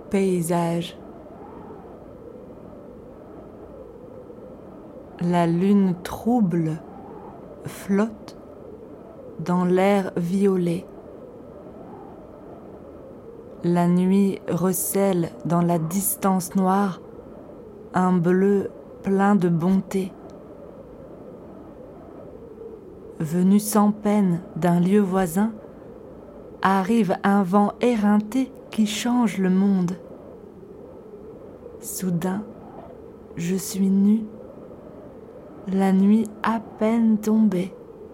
paysage. La lune trouble flotte dans l'air violet. La nuit recèle dans la distance noire un bleu plein de bonté. Venu sans peine d'un lieu voisin, arrive un vent éreinté qui change le monde. Soudain, je suis nue, la nuit à peine tombée.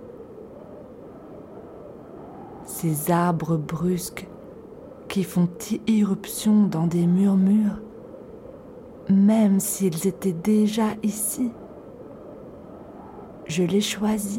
Ces arbres brusques qui font irruption dans des murmures, même s'ils étaient déjà ici, je les choisis.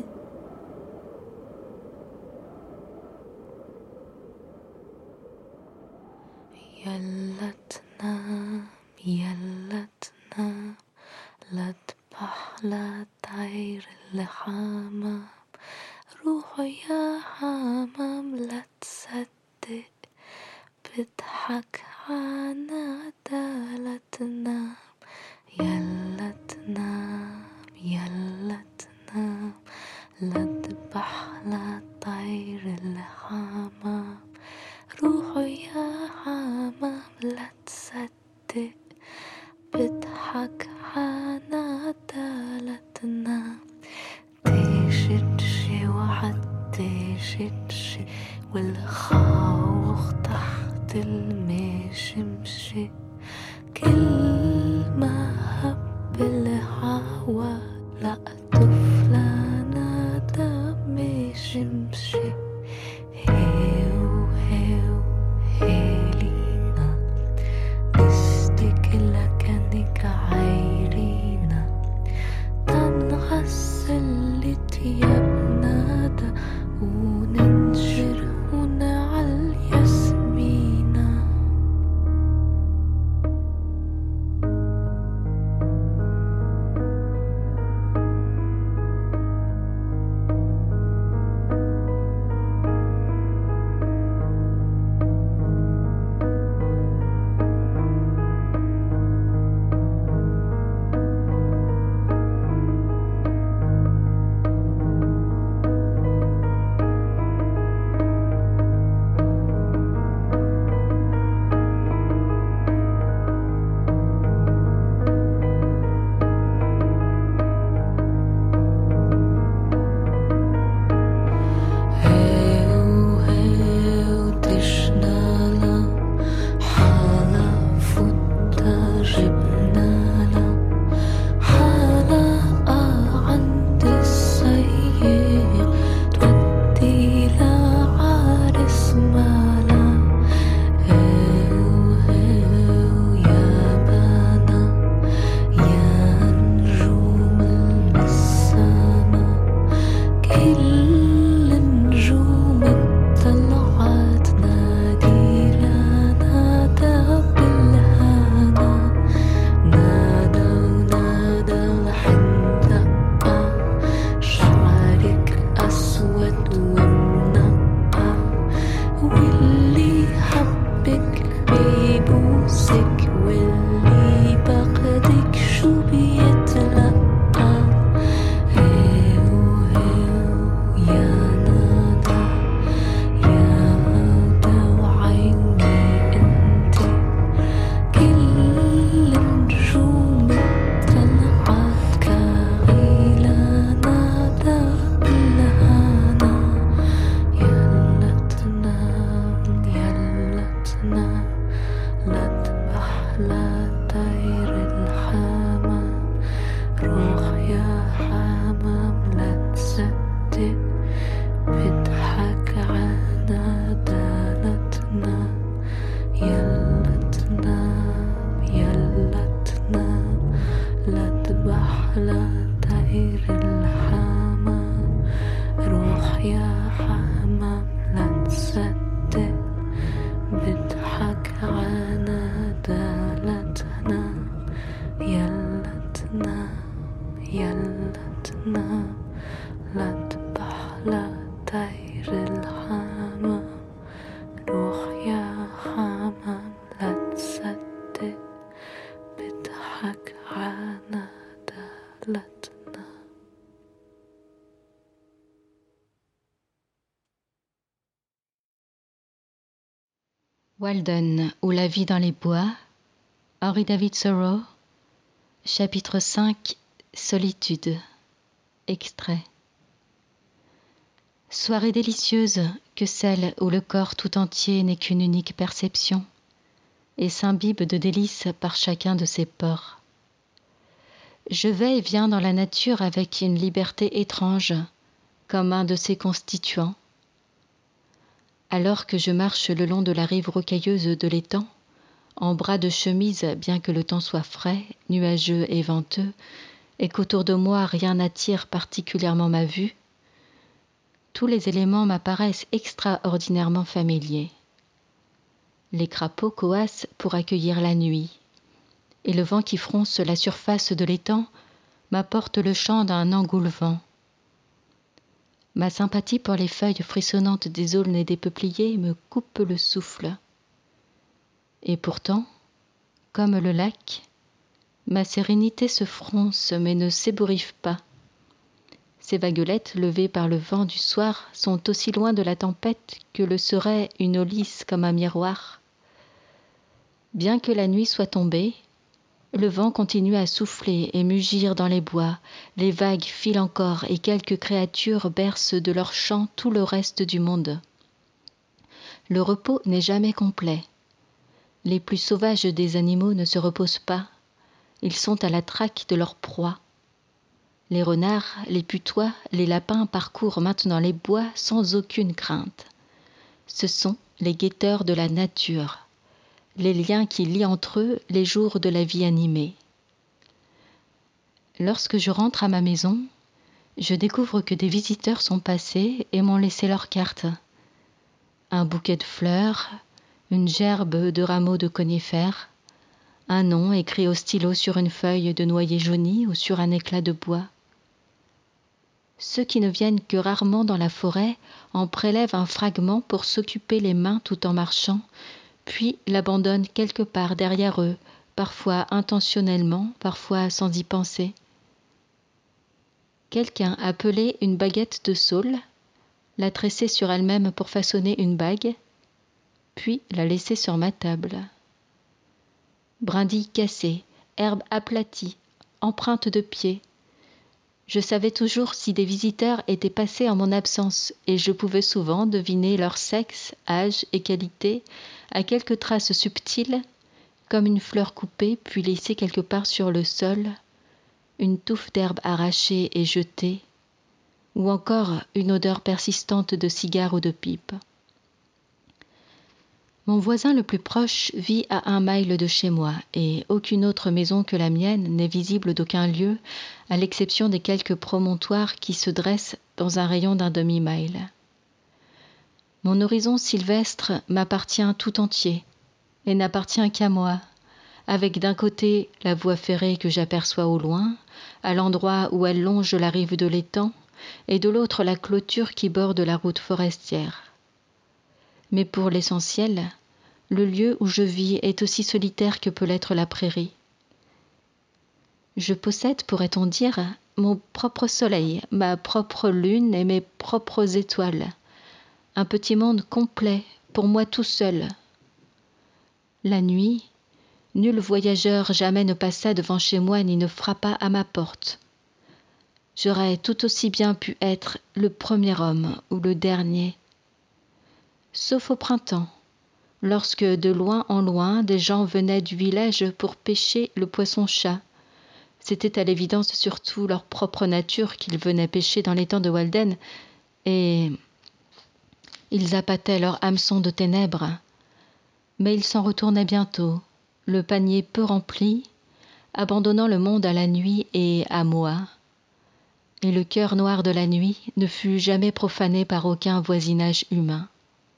يلا تنام يلا تنام لا تبح لا طير الحمام روح يا حمام لا تصدق بضحك عنادا لا تنام يلا تنام يلا تنام لا تبح لا طير الحمام روح يا حمام لا تصدق بضحك عنادا لا تنام تشتشي وحتشتشي والخوخ تحت المشمشي كل ما هب الهوا لقطف لنادى مشمشي هيلينا نستك لكنك عيرينا تنغسل لتيابنا دا وننشر ونعل ياسمينا روح يا حمام لا تسد Walden ou la vie dans les bois, Henry David Thoreau, chapitre 5, Solitude. Extrait. Soirée délicieuse que celle où le corps tout entier n'est qu'une unique perception et s'imbibe de délices par chacun de ses pores. Je vais et viens dans la nature avec une liberté étrange, comme un de ses constituants. Alors que je marche le long de la rive rocailleuse de l'étang, en bras de chemise, bien que le temps soit frais, nuageux et venteux, et qu'autour de moi rien n'attire particulièrement ma vue, tous les éléments m'apparaissent extraordinairement familiers. Les crapauds coassent pour accueillir la nuit, et le vent qui fronce la surface de l'étang m'apporte le chant d'un engoulevent. Ma sympathie pour les feuilles frissonnantes des aulnes et des peupliers me coupe le souffle. Et pourtant, comme le lac, ma sérénité se fronce mais ne s'ébouriffe pas. Ces vaguelettes levées par le vent du soir sont aussi loin de la tempête que le serait une eau lisse comme un miroir. Bien que la nuit soit tombée, le vent continue à souffler et mugir dans les bois, les vagues filent encore et quelques créatures bercent de leur chant tout le reste du monde. Le repos n'est jamais complet. Les plus sauvages des animaux ne se reposent pas, ils sont à la traque de leur proie. Les renards, les putois, les lapins parcourent maintenant les bois sans aucune crainte. Ce sont les guetteurs de la nature, les liens qui lient entre eux les jours de la vie animée. Lorsque je rentre à ma maison, je découvre que des visiteurs sont passés et m'ont laissé leurs cartes. Un bouquet de fleurs, une gerbe de rameaux de conifères, un nom écrit au stylo sur une feuille de noyer jauni ou sur un éclat de bois. Ceux qui ne viennent que rarement dans la forêt en prélèvent un fragment pour s'occuper les mains tout en marchant, puis l'abandonnent quelque part derrière eux, parfois intentionnellement, parfois sans y penser. Quelqu'un a pelé une baguette de saule, l'a tressée sur elle-même pour façonner une bague, puis l'a laissée sur ma table. Brindilles cassées, herbes aplaties, empreintes de pieds. Je savais toujours si des visiteurs étaient passés en mon absence et je pouvais souvent deviner leur sexe, âge et qualité à quelques traces subtiles, comme une fleur coupée puis laissée quelque part sur le sol, une touffe d'herbe arrachée et jetée, ou encore une odeur persistante de cigare ou de pipe. Mon voisin le plus proche vit à 1 mile de chez moi et aucune autre maison que la mienne n'est visible d'aucun lieu, à l'exception des quelques promontoires qui se dressent dans un rayon d'1 demi-mile. Mon horizon sylvestre m'appartient tout entier et n'appartient qu'à moi, avec d'un côté la voie ferrée que j'aperçois au loin, à l'endroit où elle longe la rive de l'étang, et de l'autre la clôture qui borde la route forestière. Mais pour l'essentiel, le lieu où je vis est aussi solitaire que peut l'être la prairie. Je possède, pourrait-on dire, mon propre soleil, ma propre lune et mes propres étoiles. Un petit monde complet, pour moi tout seul. La nuit, nul voyageur jamais ne passa devant chez moi ni ne frappa à ma porte. J'aurais tout aussi bien pu être le premier homme ou le dernier. Sauf au printemps, lorsque de loin en loin des gens venaient du village pour pêcher le poisson-chat. C'était à l'évidence surtout leur propre nature qu'ils venaient pêcher dans l'étang de Walden, et ils appâtaient leur hameçon de ténèbres. Mais ils s'en retournaient bientôt, le panier peu rempli, abandonnant le monde à la nuit et à moi. Et le cœur noir de la nuit ne fut jamais profané par aucun voisinage humain.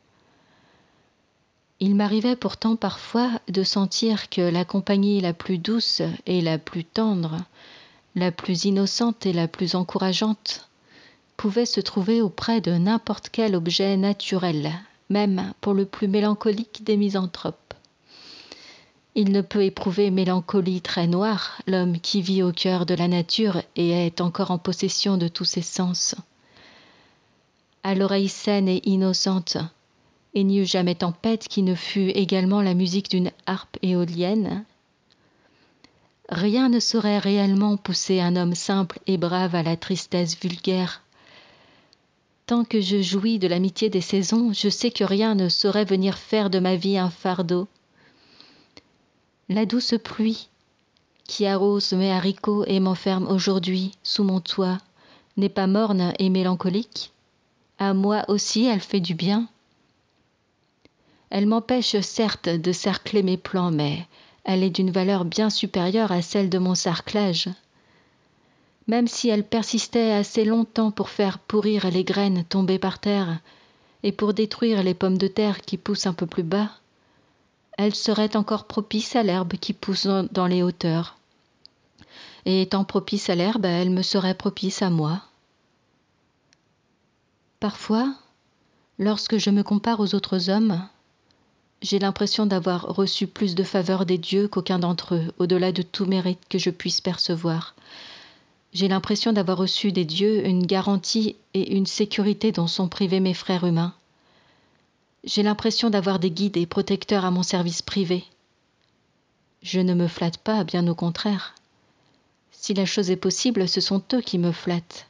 Il m'arrivait pourtant parfois de sentir que la compagnie la plus douce et la plus tendre, la plus innocente et la plus encourageante, pouvait se trouver auprès de n'importe quel objet naturel, même pour le plus mélancolique des misanthropes. Il ne peut éprouver mélancolie très noire, l'homme qui vit au cœur de la nature et est encore en possession de tous ses sens. À l'oreille saine et innocente, et n'y eut jamais tempête qui ne fût également la musique d'une harpe éolienne. Rien ne saurait réellement pousser un homme simple et brave à la tristesse vulgaire. Tant que je jouis de l'amitié des saisons, je sais que rien ne saurait venir faire de ma vie un fardeau. La douce pluie qui arrose mes haricots et m'enferme aujourd'hui sous mon toit n'est pas morne et mélancolique. À moi aussi elle fait du bien. Elle m'empêche certes de cercler mes plans, mais elle est d'une valeur bien supérieure à celle de mon sarclage. Même si elle persistait assez longtemps pour faire pourrir les graines tombées par terre et pour détruire les pommes de terre qui poussent un peu plus bas, elle serait encore propice à l'herbe qui pousse dans les hauteurs. Et étant propice à l'herbe, elle me serait propice à moi. Parfois, lorsque je me compare aux autres hommes, j'ai l'impression d'avoir reçu plus de faveurs des dieux qu'aucun d'entre eux, au-delà de tout mérite que je puisse percevoir. J'ai l'impression d'avoir reçu des dieux une garantie et une sécurité dont sont privés mes frères humains. J'ai l'impression d'avoir des guides et protecteurs à mon service privé. Je ne me flatte pas, bien au contraire. Si la chose est possible, ce sont eux qui me flattent.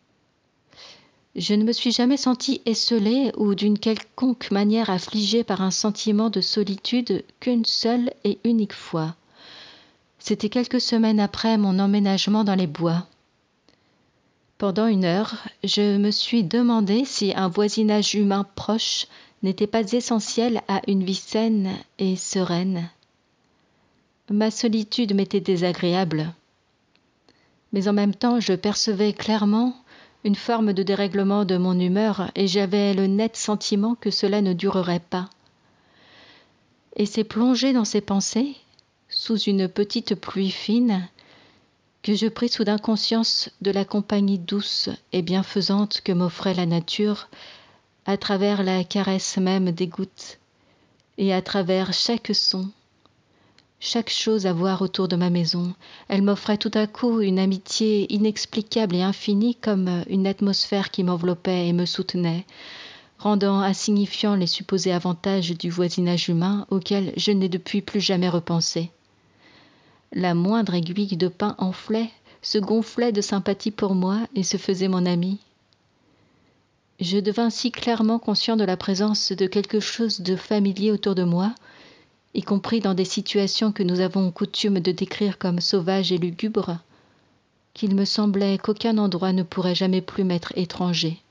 Je ne me suis jamais sentie esseulée ou d'une quelconque manière affligée par un sentiment de solitude qu'une seule et unique fois. C'était quelques semaines après mon emménagement dans les bois. Pendant 1 heure, je me suis demandé si un voisinage humain proche n'était pas essentiel à une vie saine et sereine. Ma solitude m'était désagréable, mais en même temps je percevais clairement une forme de dérèglement de mon humeur et j'avais le net sentiment que cela ne durerait pas. Et c'est plongé dans ces pensées, sous une petite pluie fine, que je pris soudain conscience de la compagnie douce et bienfaisante que m'offrait la nature à travers la caresse même des gouttes et à travers chaque son, chaque chose à voir autour de ma maison. Elle m'offrait tout à coup une amitié inexplicable et infinie comme une atmosphère qui m'enveloppait et me soutenait, rendant insignifiants les supposés avantages du voisinage humain auxquels je n'ai depuis plus jamais repensé. La moindre aiguille de pin enflait, se gonflait de sympathie pour moi et se faisait mon ami. Je devins si clairement conscient de la présence de quelque chose de familier autour de moi, y compris dans des situations que nous avons coutume de décrire comme sauvages et lugubres, qu'il me semblait qu'aucun endroit ne pourrait jamais plus m'être étranger.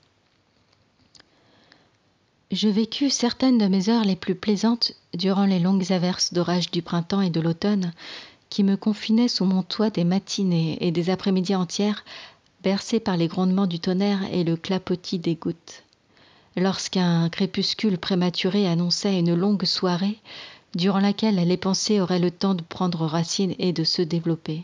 Je vécus certaines de mes heures les plus plaisantes durant les longues averses d'orage du printemps et de l'automne, qui me confinaient sous mon toit des matinées et des après-midi entières, bercés par les grondements du tonnerre et le clapotis des gouttes. Lorsqu'un crépuscule prématuré annonçait une longue soirée, durant laquelle les pensées auraient le temps de prendre racine et de se développer.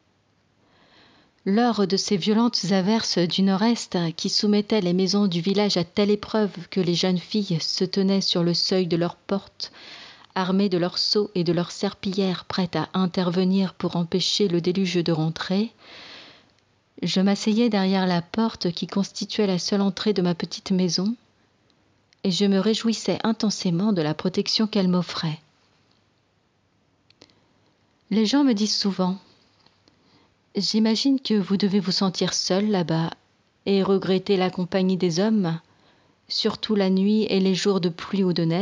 Lors de ces violentes averses du nord-est qui soumettaient les maisons du village à telle épreuve que les jeunes filles se tenaient sur le seuil de leurs portes, armées de leurs seaux et de leurs serpillières prêtes à intervenir pour empêcher le déluge de rentrer, je m'asseyais derrière la porte qui constituait la seule entrée de ma petite maison et je me réjouissais intensément de la protection qu'elle m'offrait. Les gens me disent souvent « J'imagine que vous devez vous sentir seul là-bas et regretter la compagnie des hommes, surtout la nuit et les jours de pluie ou de neige. »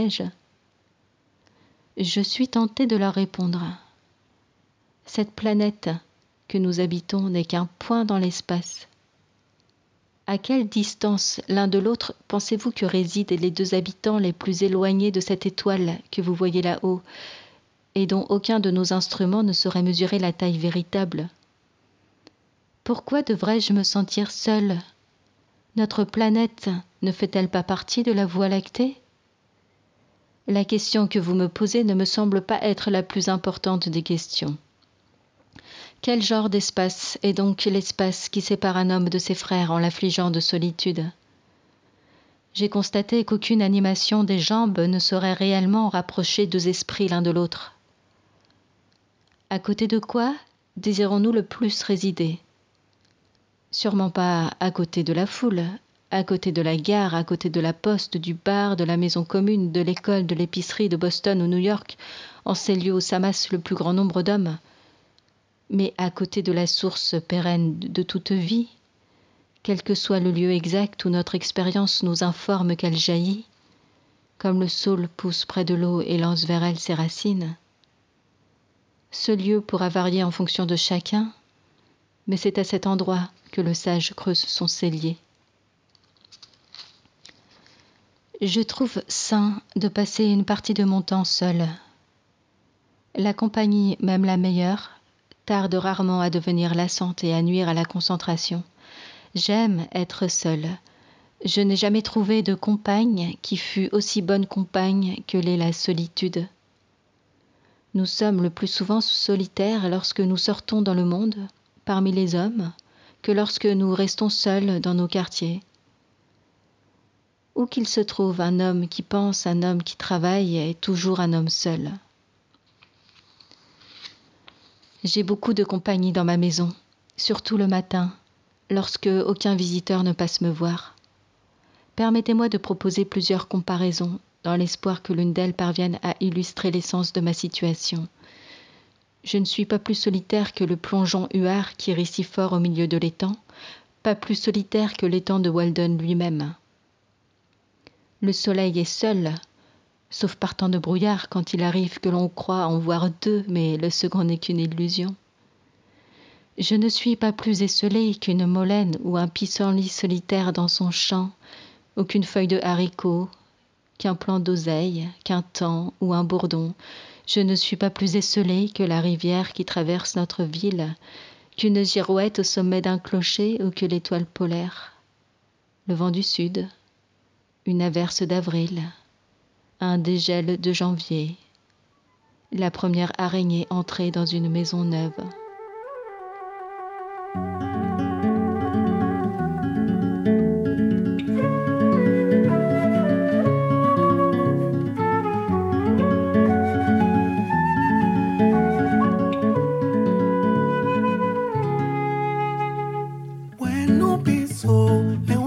Je suis tentée de leur répondre « Cette planète que nous habitons n'est qu'un point dans l'espace. À quelle distance l'un de l'autre pensez-vous que résident les 2 habitants les plus éloignés de cette étoile que vous voyez là-haut et dont aucun de nos instruments ne saurait mesurer la taille véritable? Pourquoi devrais-je me sentir seule? Notre planète ne fait-elle pas partie de la Voie lactée? La question que vous me posez ne me semble pas être la plus importante des questions. Quel genre d'espace est donc l'espace qui sépare un homme de ses frères en l'affligeant de solitude? J'ai constaté qu'aucune animation des jambes ne saurait réellement rapprocher 2 esprits l'un de l'autre. À côté de quoi désirons-nous le plus résider? Sûrement pas à côté de la foule, à côté de la gare, à côté de la poste, du bar, de la maison commune, de l'école, de l'épicerie, de Boston ou New York, en ces lieux où s'amasse le plus grand nombre d'hommes, mais à côté de la source pérenne de toute vie, quel que soit le lieu exact où notre expérience nous informe qu'elle jaillit, comme le saule pousse près de l'eau et lance vers elle ses racines. Ce lieu pourra varier en fonction de chacun, mais c'est à cet endroit que le sage creuse son cellier. Je trouve sain de passer une partie de mon temps seul. La compagnie, même la meilleure, tarde rarement à devenir lassante et à nuire à la concentration. J'aime être seule. Je n'ai jamais trouvé de compagne qui fût aussi bonne compagne que l'est la solitude. Nous sommes le plus souvent solitaires lorsque nous sortons dans le monde, parmi les hommes, que lorsque nous restons seuls dans nos quartiers. Où qu'il se trouve, un homme qui pense, un homme qui travaille est toujours un homme seul. J'ai beaucoup de compagnie dans ma maison, surtout le matin, lorsque aucun visiteur ne passe me voir. Permettez-moi de proposer plusieurs comparaisons, dans l'espoir que l'une d'elles parvienne à illustrer l'essence de ma situation. Je ne suis pas plus solitaire que le plongeon huard qui rit si fort au milieu de l'étang, pas plus solitaire que l'étang de Walden lui-même. Le soleil est seul, sauf par temps de brouillard quand il arrive que l'on croit en voir deux, mais le second n'est qu'une illusion. Je ne suis pas plus esselée qu'une molène ou un pissenlit solitaire dans son champ, ou qu'une feuille de haricot, qu'un plant d'oseille, qu'un thym ou un bourdon. Je ne suis pas plus esselée que la rivière qui traverse notre ville, qu'une girouette au sommet d'un clocher ou que l'étoile polaire. Le vent du sud, une averse d'avril, un dégel de janvier, la première araignée entrée dans une maison neuve. When no be so,